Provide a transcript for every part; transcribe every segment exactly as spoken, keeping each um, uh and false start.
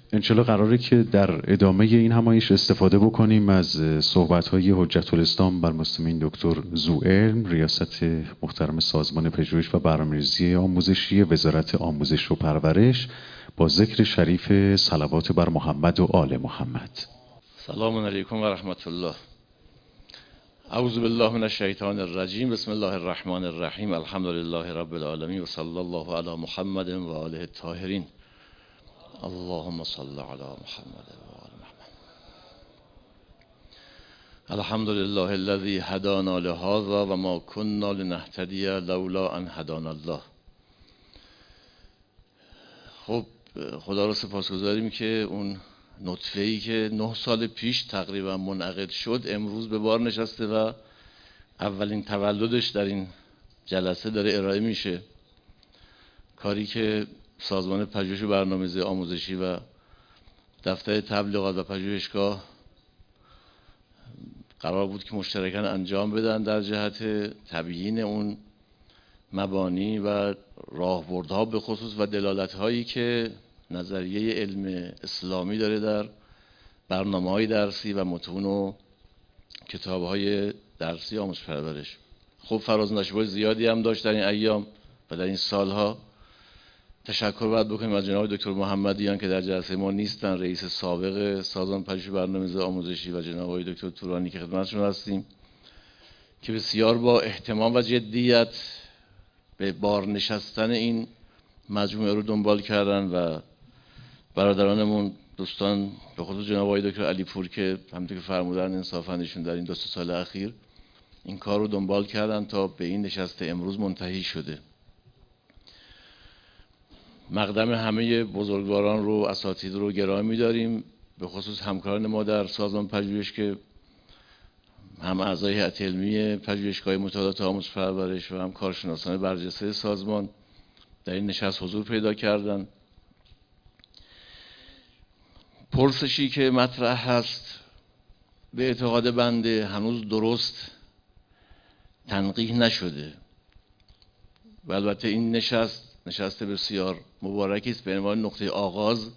انشالله قراره که در ادامه این همایش استفاده بکنیم از صحبت‌های حجت الاسلام بر مسلمین دکتر ذوالعلم، ریاست محترم سازمان پژوهش و برنامه‌ریزی آموزشی وزارت آموزش و پرورش، با ذکر شریف صلوات بر محمد و آل محمد. سلام علیکم و رحمت الله. اعوذ بالله من الشیطان الرجیم. بسم الله الرحمن الرحیم. الحمد لله رب العالمین و صلی الله علی محمد و آله الطاهرین. اللهم صل علی محمد و آل محمد. الحمد لله الذی هدانا لهذا و ما كنا لنهتدی لولا ان هدانا الله. خب خدا رو سپاسگزاریم که اون نطفه‌ای که نه سال پیش تقریبا منعقد شد امروز به بار نشسته و اولین تولدش در این جلسه داره ارائه میشه. کاری که سازمان پژوهش و برنامه‌ریزی آموزشی و دفتر تبلیغات و پژوهشگاه قرار بود که مشترکاً انجام بدن در جهت تبیین اون مبانی و راهبردها به خصوص و دلالت‌هایی که نظریه علم اسلامی داره در برنامه‌های درسی و متون و کتاب‌های درسی آموزش پرورش. خب فراز و نشیب‌های زیادی هم داشت در این ایام و در این سالها. تشکر باید بکنیم از جناب دکتر محمدیان که در جلسه ما نیستن، رئیس سابق سازمان پژوهش و برنامه‌ریزی آموزشی، و جناب آقای دکتر تورانی که خدمتشون هستیم که بسیار با اهتمام و جدیت به بار نشستن این مجموعه رو دنبال کردن، و برادرانمون دوستان به خصوص جناب آقای دکتر علی پور که همونطور که فرمودن انصافاً ایشون در این دو سه سال اخیر این کار رو دنبال کردن تا به این نشست امروز منتهی شده. مقدم همه بزرگواران رو، اساتید رو گرامی می‌داریم، به خصوص همکاران ما در سازمان پژوهش که هم اعضای هیئت علمی پژوهشگاه مطالعات آموزش پرورش و هم کارشناسان برجسته سازمان در این نشست حضور پیدا کردن. پرسشی که مطرح هست به اعتقاد بنده هنوز درست تنقیح نشده و البته این نشست نشست بسیار مبارکی است به عنوان نقطه آغاز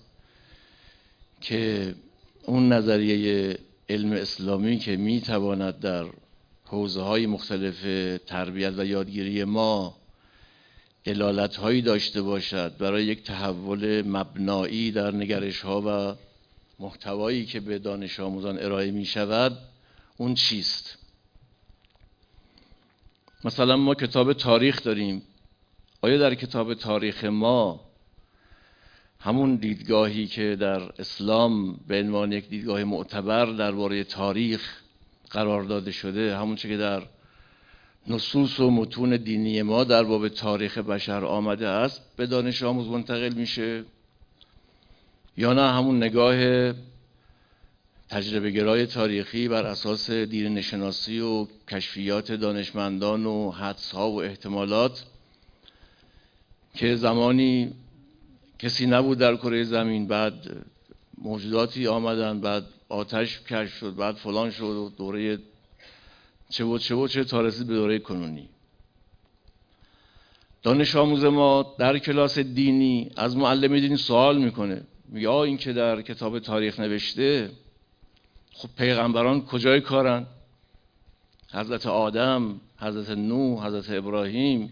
که اون نظریه علم اسلامی که میتواند در حوزه‌های مختلف تربیت و یادگیری ما دلالت‌هایی داشته باشد برای یک تحول مبنایی در نگرش‌ها و محتوایی که به دانش آموزان ارائه می شود، اون چیست؟ مثلا ما کتاب تاریخ داریم. آیا در کتاب تاریخ ما همون دیدگاهی که در اسلام به عنوان یک دیدگاه معتبر درباره تاریخ قرار داده شده، همون چه که در نصوص و متون دینی ما در باب تاریخ بشر آمده است به دانش آموز منتقل میشه، یا نه همون نگاه تجربه گرای تاریخی بر اساس دیرینه شناسی و کشفیات دانشمندان و حدس‌ها و احتمالات که زمانی کسی نبود در کره زمین، بعد موجوداتی آمدن، بعد آتش کشف شد، بعد فلان شد و دوره چه بود چه بود چه تا رسید به دوره کنونی. دانش آموز ما در کلاس دینی از معلم دینی سوال میکنه، میگه آه این که در کتاب تاریخ نوشته، خب پیغمبران کجای کارن؟ حضرت آدم، حضرت نوح، حضرت ابراهیم.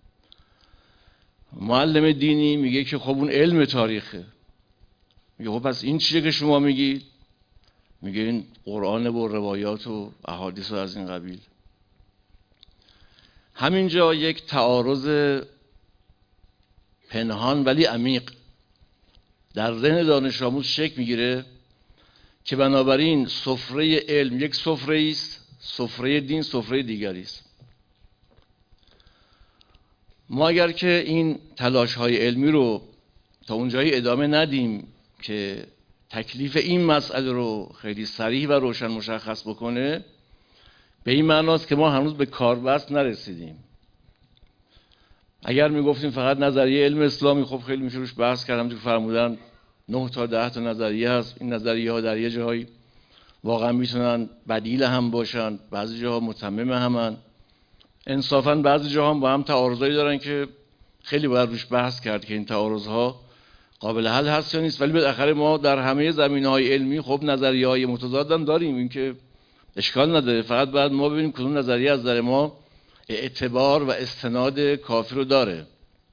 معلم دینی میگه که خب اون علم تاریخه. میگه خب پس این چیه که شما میگید؟ میگه این قرآن و روایات و احادیث و از این قبیل. همینجا یک تعارض پنهان ولی عمیق در ذهن دانش آموز شکل میگیره که بنابراین سفره علم یک سفره است، سفره دین سفره دیگری است. ما اگر که این تلاش های علمی رو تا اونجایی ادامه ندیم که تکلیف این مسئله رو خیلی صریح و روشن مشخص بکنه، به این معناست که ما هنوز به کاربست نرسیدیم. اگر میگفتیم فقط نظریه علم اسلامی، خب خیلی میشه روش بحث کردم که فرمودن نه تا ده تا نظریه هست. این نظریه ها در یه جایی واقعا میتونن بدیل هم باشن، بعضی جاها متمم همن، انصافا بعضی جاها هم با هم تعارضایی دارن که خیلی باید روش بحث کرد که این تعارضها قابل حل هست یا نیست. ولی بالاخره ما در همه زمینه‌های علمی خب نظریه‌های متضاد هم داریم، این که اشکال نداره، فقط باید ما ببینیم کدوم نظریه از نظر ما اعتبار و استناد کافی رو داره.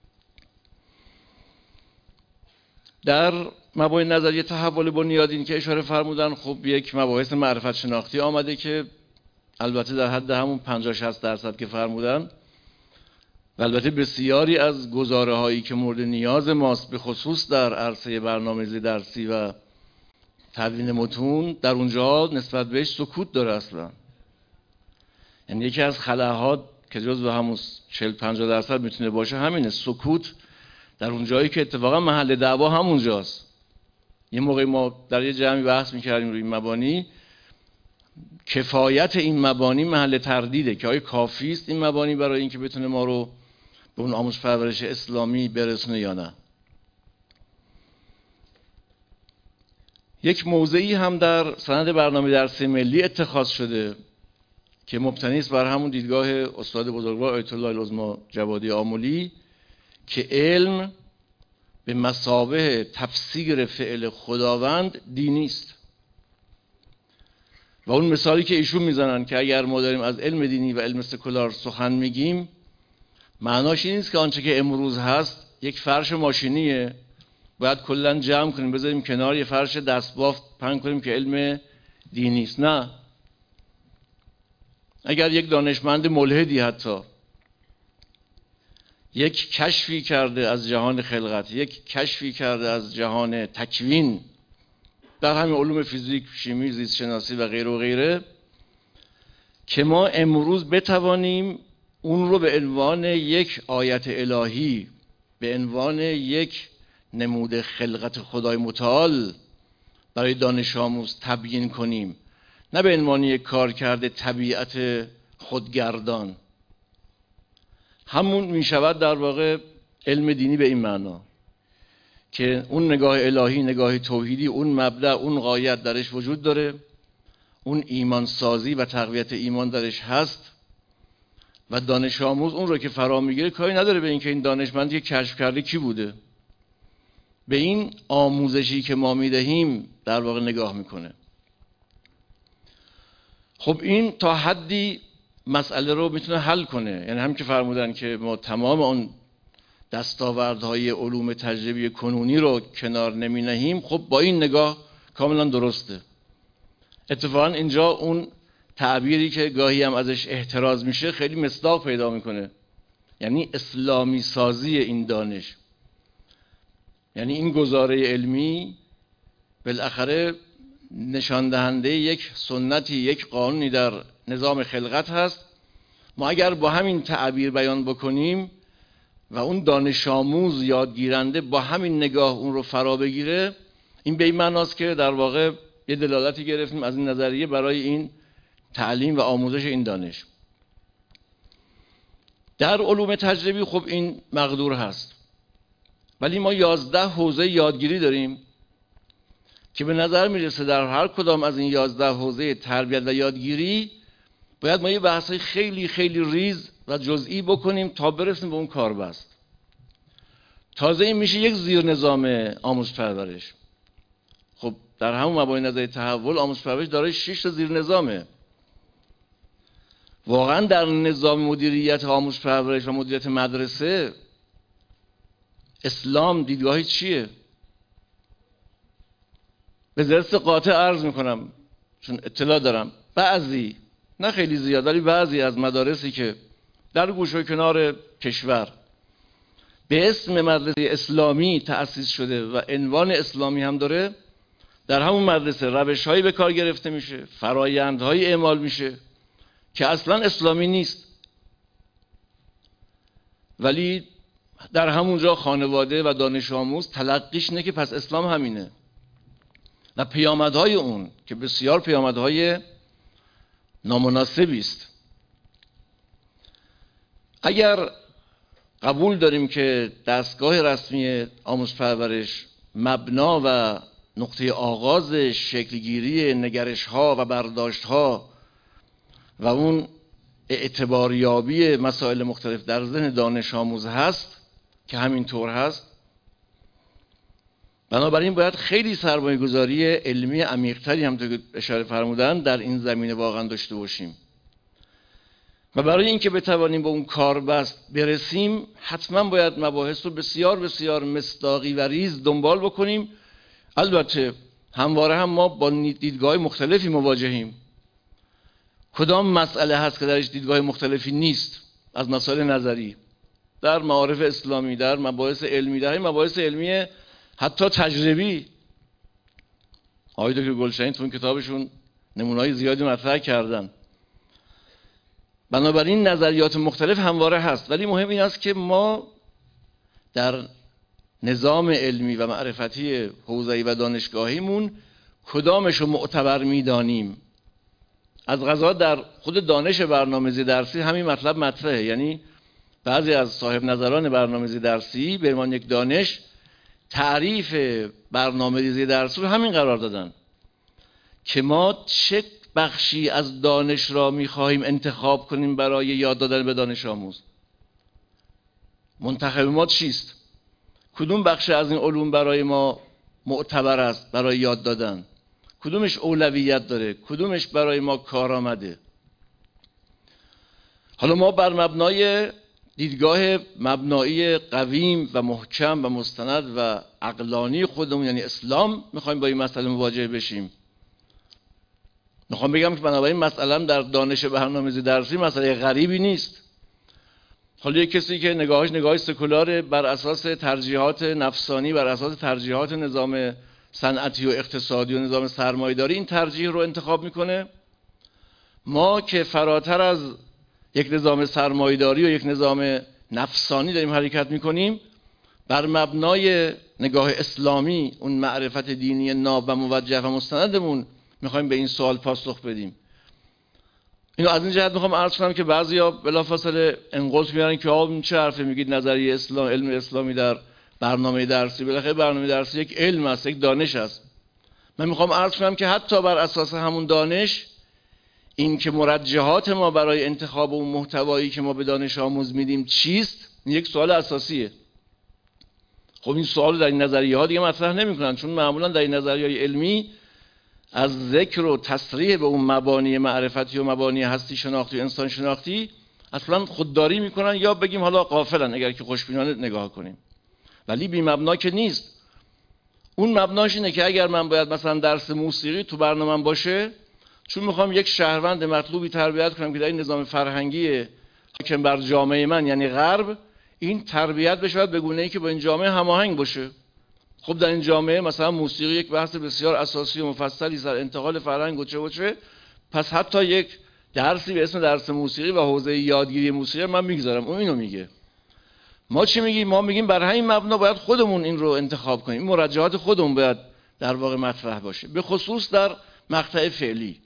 در مبانی نظریه تحول بنیادین که اشاره فرمودن، خب یک مباحث معرفت شناختی آمده که البته در حد همون پنجاه شصت درصد که فرمودن، و البته بسیاری از گزاره هایی که مورد نیاز ماست به خصوص در عرصه برنامه‌ریزی درسی و تدوین متون، در اونجا نسبت بهش سکوت داره اصلا. یعنی یکی از خلاها که جزو همون چهل پنجاه درصد میتونه باشه همینه، سکوت در اون جایی که اتفاقا محل دعوا همونجاست. یه موقعی ما در یه جمعی بحث میکردیم روی این مبانی، کفایت این مبانی محل تردیده که آیا کافی است این مبانی برای اینکه بتونه ما رو به اون آموزش پرورش اسلامی برسونه یا نه. یک موضعی هم در سند برنامه درسی ملی اتخاذ شده که مبتنی است بر همون دیدگاه استاد بزرگوار آیت الله العظمی جوادی آملی که علم به مثابه تفسیر فعل خداوند دینی است. و اون مثالی که ایشون میزنن که اگر ما داریم از علم دینی و علم سکولار سخن میگیم، معناش این نیست که آنچه که امروز هست یک فرش ماشینیه باید کلا جمع کنیم بذاریم کنار یه فرش دستبافت پهن کنیم که علم دینی است. نه، اگر یک دانشمند ملحدی حتی یک کشفی کرده از جهان خلقت، یک کشفی کرده از جهان تکوین در همین علوم فیزیک، شیمی، زیست شناسی و غیره و غیره، که ما امروز بتوانیم اون رو به عنوان یک آیت الهی، به عنوان یک نمود خلقت خدای متعال برای دانش آموز تبیین کنیم، نه به عنوان یک کار کرده طبیعت خودگردان. همون می شود در واقع علم دینی به این معنا که اون نگاه الهی، نگاه توحیدی، اون مبدأ، اون غایت درش وجود داره، اون ایمان سازی و تقویت ایمان درش هست و دانش آموز اون رو که فرا میگیره کاری نداره به اینکه این دانشمند که کشف کرده کی بوده، به این آموزشی که ما میدهیم در واقع نگاه میکنه. خب این تا حدی مسئله رو میتونه حل کنه، یعنی هم که فرمودن که ما تمام اون دستاوردهای علوم تجربی کنونی رو کنار نمی نهیم، خب با این نگاه کاملا درسته. اتفاقا اینجا اون تعبیری که گاهی هم ازش احتراز میشه خیلی مصداق پیدا میکنه، یعنی اسلامی سازی این دانش. یعنی این گزاره علمی بالاخره نشان دهنده یک سنتی، یک قانونی در نظام خلقت هست. ما اگر با همین تعبیر بیان بکنیم و اون دانش آموز یادگیرنده با همین نگاه اون رو فرا بگیره، این به این معناست که در واقع یه دلالتی گرفتیم از این نظریه برای این تعلیم و آموزش این دانش. در علوم تجربی خب این مقدور هست، ولی ما یازده حوزه یادگیری داریم که به نظر میرسه در هر کدام از این یازده حوزه تربیت و یادگیری باید ما یه بحثای خیلی خیلی ریز و جزئی بکنیم تا برسیم به اون کاربست. تازه این میشه یک زیر نظام آموزش پرورش. خب در همون مبانی نظریه تحول آموزش پرورش دارای شش تا زیر نظامه. واقعا در نظام مدیریت آموزش پرورش و مدیریت مدرسه اسلام دیدگاهی چیه؟ به ذات قاطع عرض میکنم چون اطلاع دارم بعضی، نه خیلی زیاد ولی بعضی از مدارسی که در گوشه و کنار کشور به اسم مدرسه اسلامی تأسیس شده و عنوان اسلامی هم داره، در همون مدرسه روش‌هایی به کار گرفته میشه، فرایندهایی اعمال میشه که اصلا اسلامی نیست، ولی در همونجا خانواده و دانش آموز تلقیش اینه که پس اسلام همینه و پیامدهای اون که بسیار پیامدهای نامناسبی است. اگر قبول داریم که دستگاه رسمی آموزش پرورش مبنا و نقطه آغاز شکلگیری نگرش‌ها و برداشت‌ها و اون اعتباریابی مسائل مختلف در ذهن دانش آموز هست که همین طور هست، بنابراین باید خیلی سرمایه گذاری علمی عمیق‌تری هم که اشاره فرمودن در این زمینه واقعا داشته باشیم و برای اینکه بتوانیم به اون کاربست برسیم حتما باید مباحث رو بسیار بسیار مصداقی و ریز دنبال بکنیم. البته همواره هم ما با دیدگاه مختلفی مواجهیم. کدام مسئله هست که درش دیدگاه مختلفی نیست از مسائل نظری در معارف اسلامی، در مباحث علمی، در این مباحث علمی حتی تجربی؟ آقای دکتر گلشنی تو این کتابشون نمونه‌های زیادی مطرح کردن. بنابراین نظریات مختلف همواره هست، ولی مهم این است که ما در نظام علمی و معرفتی حوزه‌ای و دانشگاهیمون کدامش رو معتبر می‌دانیم. از قضا در خود دانش برنامه‌ریزی درسی همین مطلب مطرحه، یعنی بعضی از صاحب نظران برنامه‌ریزی درسی به عنوان یک دانش تعریف برنامه‌ریزی درسی رو همین قرار دادن که ما چه بخشی از دانش را می‌خواهیم انتخاب کنیم برای یاد دادن به دانش آموز. منتخب ما چیست؟ کدوم بخش از این علوم برای ما معتبر است برای یاد دادن؟ کدومش اولویت داره؟ کدومش برای ما کارآمده؟ حالا ما بر مبنای دیدگاه مبنایی قویم و محکم و مستند و عقلانی خودمون یعنی اسلام میخوایم با این مسئله مواجه بشیم. میخوام بگم که بنابراین مسئله در دانش برنامه‌ریزی درسی مسئله غریبی نیست. حالا یک کسی که نگاهش نگاهی سکولار بر اساس ترجیحات نفسانی، بر اساس ترجیحات نظام صنعتی و اقتصادی و نظام سرمایه‌داری این ترجیح رو انتخاب میکنه. ما که فراتر از یک نظام سرمایه‌داری و یک نظام نفسانی داریم حرکت میکنیم، بر مبنای نگاه اسلامی اون معرفت دینی ناب و موجه و مستندمون میخوایم به این سوال پاسخ بدیم. اینو از این جهت میخوام عرض کنم که بعضیا بلافاصله انقلت میارن که آقا این چه حرفی میگید نظریه اسلام، علم اسلامی در برنامه درسی. بالاخره برنامه درسی یک علم است، یک دانش است. من میخوام عرض کنم که حتی بر اساس همون دانش این که مرجحات ما برای انتخاب اون محتوایی که ما به دانش آموز میدیم چیست، یک سوال اساسیه. خب این سوال در این نظریه ها دیگه مطرح نمیکنن، چون معمولا در این نظریه‌های علمی از ذکر و تصریح به اون مبانی معرفتی و مبانی هستی شناختی و انسان شناختی اصلا خودداری میکنن، یا بگیم حالا غافلن اگر که خوشبینانه نگاه کنیم، ولی بی مبنا که نیست. اون مبناش اینه که اگر من باید مثلا درس موسیقی تو برنامه‌ام باشه، چون میخوام یک شهروند مطلوبی تربیت کنم که در این نظام فرهنگی حاکم بر جامعه من یعنی غرب، این تربیت بشه به گونه‌ای که با این جامعه هماهنگ باشه. خب در این جامعه مثلا موسیقی یک بحث بسیار اساسی و مفصلی سر انتقال فرهنگ و چه و چه، پس حتی یک درسی به اسم درس موسیقی و حوزه یادگیری موسیقی من میگذارم. اون اینو میگه. ما چی میگیم؟ ما میگیم بر همین مبنا باید خودمون این رو انتخاب کنیم. این مرجحات خودمون باید در واقع مطرح باشه، به خصوص در مقطع فعلی.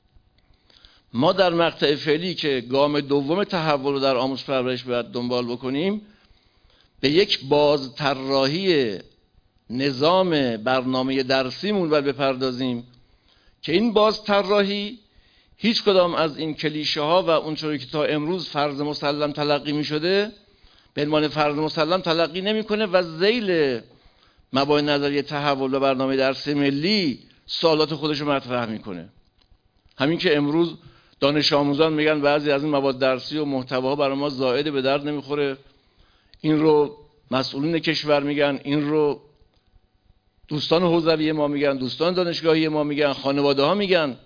ما در مقطع فعلی که گام دوم تحول رو در آموزش پرورش باید دنبال بکنیم، به یک باز طراحی نظام برنامه درسیمون باید بپردازیم که این باز طراحی هیچ کدام از این کلیشه ها و اونچوری که تا امروز فرض مسلم تلقی می شده به عنوان فرض مسلم تلقی نمیکنه و ذیل مبانی نظریه تحول و برنامه درسی ملی سوالات خودش رو مطرح میکنه. همین که امروز دانش آموزان میگن بعضی از این مواد درسی و محتواها برای ما زائد به درد نمیخوره، این رو مسئولین کشور میگن، این رو دوستان حوزوی ما میگن، دوستان دانشگاهی ما میگن، خانواده ها میگن.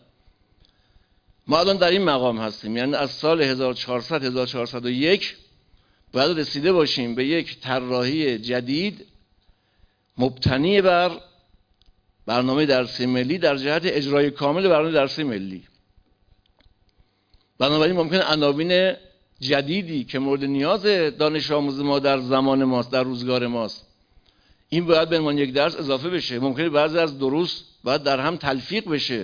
ما الان در این مقام هستیم، یعنی از سال هزار و چهارصد هزار و چهارصد و یک باید رسیده باشیم به یک طراحی جدید مبتنی بر برنامه درسی ملی در جهت اجرای کامل برنامه درسی ملی. بنابراین ممکن عناوین جدیدی که مورد نیاز دانش آموز ما در زمان ماست، در روزگار ماست، این باید به عنوان یک درس اضافه بشه. ممکنه بعضی از دروس باید در هم تلفیق بشه،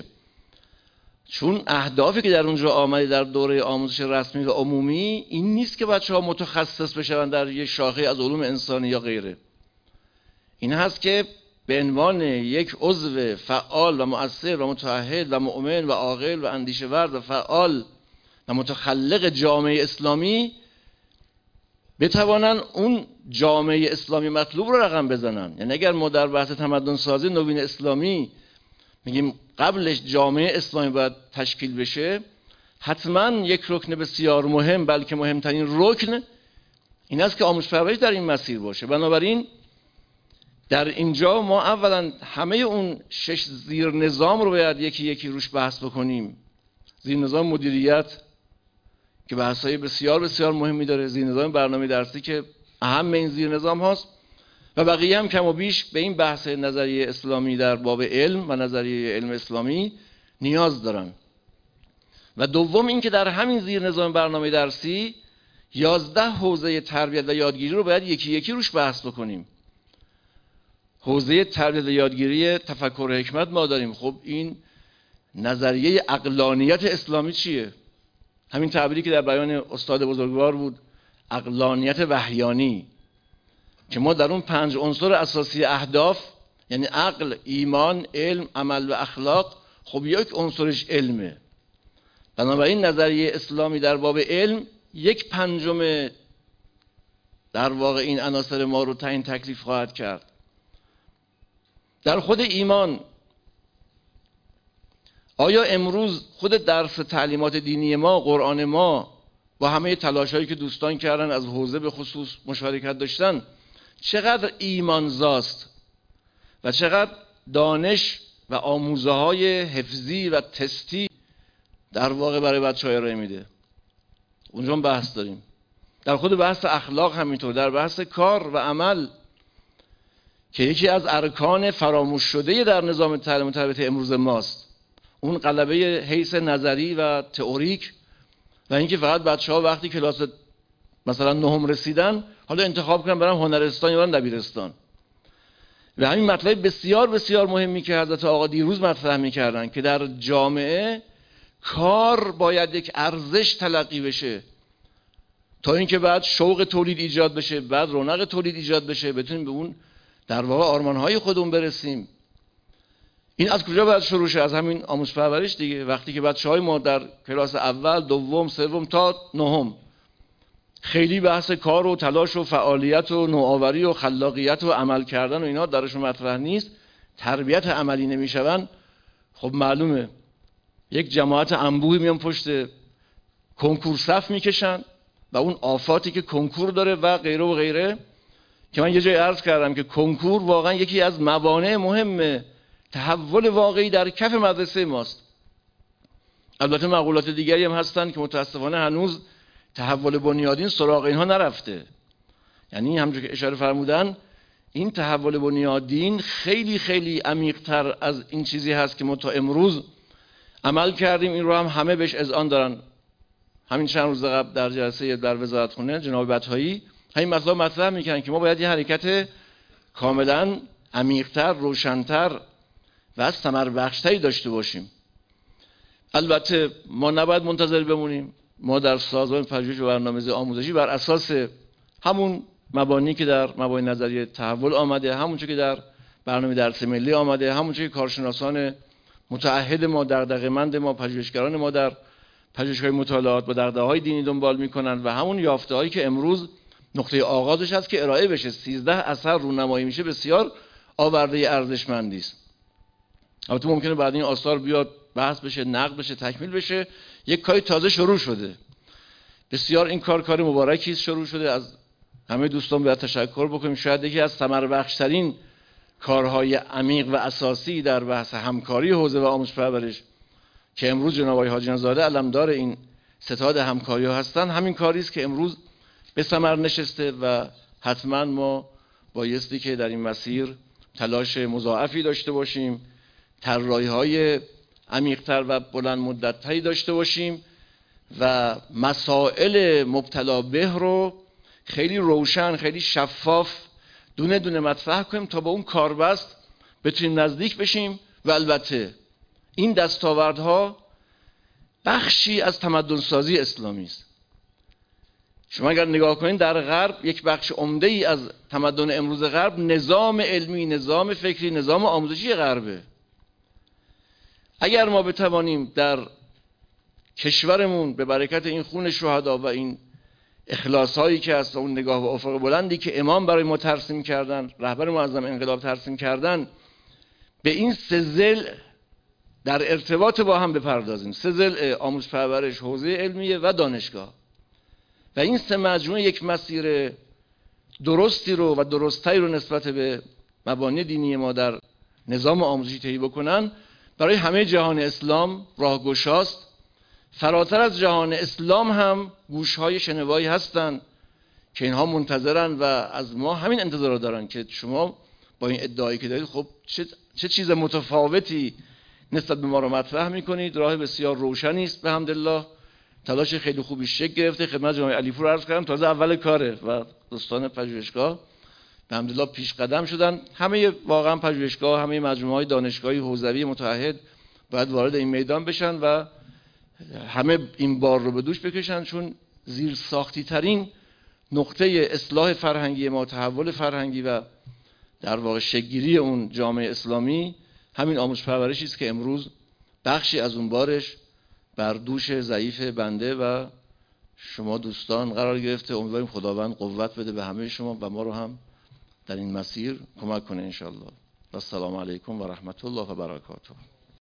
چون اهدافی که در اونجا آمده در دوره آموزش رسمی و عمومی این نیست که بچه‌ها متخصص بشن در یک شاخه از علوم انسانی یا غیره. این هست که به عنوان یک عضو فعال و مؤثر و متعهد و مؤمن و عاقل و اندیشه‌ورز و فعال و متخلق جامعه اسلامی بتوانن اون جامعه اسلامی مطلوب رو رقم بزنن. یعنی اگر ما در بحث تمدن سازی نوین اسلامی میگیم قبلش جامعه اسلامی باید تشکیل بشه، حتما یک رکن بسیار مهم، بلکه مهمترین رکن این است که آموزش پرورش در این مسیر باشه. بنابراین در اینجا ما اولا همه اون شش زیر نظام رو باید یکی یکی روش بحث بکنیم. زیر نظام مدیریت که بحث‌های بسیار بسیار مهمی داره، زیر نظام برنامه درسی که اهم این زیر نظام هاست و بقیه هم کم و بیش به این بحث نظریه اسلامی در باب علم و نظریه علم اسلامی نیاز دارن. و دوم این که در همین زیر نظام برنامه درسی یازده حوزه تربیت و یادگیری رو باید یکی یکی روش بحث بکنیم. حوزه تربیت و یادگیری تفکر و حکمت ما داریم. خب این نظریه عقلانیت اسلامی چیه؟ همین تعبیری که در بیان استاد بزرگوار بود، عقلانیت وحیانی، که ما در اون پنج عنصر اساسی اهداف، یعنی عقل، ایمان، علم، عمل و اخلاق، خب یک عنصرش علمه. بنابراین نظریه اسلامی در باب علم یک پنجم در واقع این عناصر ما رو تعیین تکلیف خواهد کرد. در خود ایمان، آیا امروز خود درس تعلیمات دینی ما، قرآن ما، با همه تلاش‌هایی که دوستان کردن از حوزه به خصوص مشارکت داشتن، چقدر ایمانزاست و چقدر دانش و آموزه‌های حفظی و تستی در واقع برای بچه‌ها ارائه میده؟ اونجا هم بحث داریم. در خود بحث اخلاق همینطور، در بحث کار و عمل که یکی از ارکان فراموش شده در نظام تعلیم و تربیت امروز ماست، اون غلبه حیث نظری و تئوریک و اینکه فقط بچه‌ها وقتی کلاس مثلا نهم رسیدن حالا انتخاب کنن برن هنرستان یا برن دبیرستان. و همین مطلب بسیار بسیار مهمی که حضرت آقا دیروز مطرح می‌کردن که در جامعه کار باید یک ارزش تلقی بشه تا اینکه بعد شوق تولید ایجاد بشه، بعد رونق تولید ایجاد بشه، بتونیم به اون در واقع آرمان‌های خودمون برسیم. این از کجا باید شروع شه؟ از همین آموزش پرورش دیگه. وقتی که بچه‌های ما در کلاس اول، دوم، سوم تا نهم خیلی بحث کار و تلاش و فعالیت و نوآوری و خلاقیت و عمل کردن و اینا درشون مطرح نیست، تربیت عملی نمیشون، خب معلومه یک جماعت انبوهی میان پشت کنکور صف میکشن و اون آفاتی که کنکور داره و غیره و غیره، که من یه جای عرض کردم که کنکور واقعا یکی از موانع مهم تحول واقعی در کف مدرسه ماست. البته مقولات دیگری هم هستن که متاسفانه هنوز تحول بنیادین سراغ اینها نرفته. یعنی همونجور که اشاره فرمودن، این تحول بنیادین خیلی خیلی عمیق‌تر از این چیزی هست که ما تا امروز عمل کردیم. این رو هم همه بهش اذعان دارن. همین چند روز قبل در جلسه در وزارتخونه جناب بطحایی همین مطلب مطرح می‌کردن که ما باید یه حرکت کاملا عمیق‌تر، روشن‌تر و ثمربخش‌تری داشته باشیم. البته ما نباید منتظر بمونیم. ما در سازمان پژوهش و برنامه‌ریزی آموزشی بر اساس همون مبانی که در مبانی نظریه تحول آمده، همون چیزی که در برنامه درس ملی آمده، همون چیزی که کارشناسان متعهد ما، دغدغه‌مند ما، پژوهشگران ما در پژوهش‌های مطالعات با دغدغه‌های دینی دنبال می‌کنن و همون یافته‌هایی که امروز نقطه آغازش هست که ارائه بشه، سیزده اثر رونمایی میشه، بسیار آورده ارزشمندی است. البته ممکنه بعد این آثار بیاد بحث بشه، نقد بشه، تکمیل بشه. یک کاری تازه شروع شده. بسیار این کار کار مبارکی شروع شده. از همه دوستان باید تشکر بکنیم. شاید یکی از ثمربخش‌ترین کارهای عمیق و اساسی در بحث همکاری حوزه و آموزش پرورش که امروز جناب آقای حاجی نژاد علمدار این ستاد همکاری‌ها هستن، همین کاری است که امروز به ثمر نشسته و حتما ما بایستی که در این مسیر تلاش مضاعفی داشته باشیم، طراحی‌های عمیق‌تر و بلند مدت‌تری داشته باشیم و مسائل مبتلا به رو خیلی روشن، خیلی شفاف دونه دونه مطرح کنیم تا با اون کاربست بتونیم نزدیک بشیم. و البته این دستاوردها بخشی از تمدن سازی اسلامی است. شما اگر نگاه کنید در غرب یک بخش عمده ای از تمدن امروز غرب نظام علمی، نظام فکری، نظام آموزشی غربه. اگر ما بتوانیم در کشورمون به برکت این خون شهدا و این اخلاص هایی که از اون نگاه و افق بلندی که امام برای ما ترسیم کردن، رهبر معظم انقلاب ترسیم کردن، به این سه ضلع در ارتباط با هم بپردازیم. سه ضلع: آموزش پرورش، حوزه علمیه و دانشگاه. و این سه مجموعه یک مسیر درستی رو و درستایی رو نسبت به مبانی دینی ما در نظام آموزشی طی بکنن، برای همه جهان اسلام راهگشاست. فراتر از جهان اسلام هم گوشهای شنوایی هستن که اینها منتظرن و از ما همین انتظار رو دارن که شما با این ادعایی که دارید خب چه, چه چیز متفاوتی نسبت به ما رو مطرح میکنید. راه بسیار روشنی است، به حمدالله تلاش خیلی خوبی شکل گرفته. خدمت جناب علیپور عرض کردم تازه اول کاره و دوستان پژوهشگاه به حمدالله پیش قدم شدن. همه واقعا پژوهشگاه، همه مجموعه‌های دانشگاهی حوزوی متحد باید وارد این میدان بشن و همه این بار رو به دوش بکشن، چون زیر ساختی ترین نقطه اصلاح فرهنگی ما، تحول فرهنگی و در واقع شکل‌گیری اون جامعه اسلامی همین آموزش پرورشی است که امروز بخشی از اون بارش بر دوش ضعیف بنده و شما دوستان قرار گرفته. امیدواریم خداوند قوت بده به همه شما و ما رو هم در این مسیر کمک کنه انشاءالله. و السلام علیکم و رحمت الله و برکاته.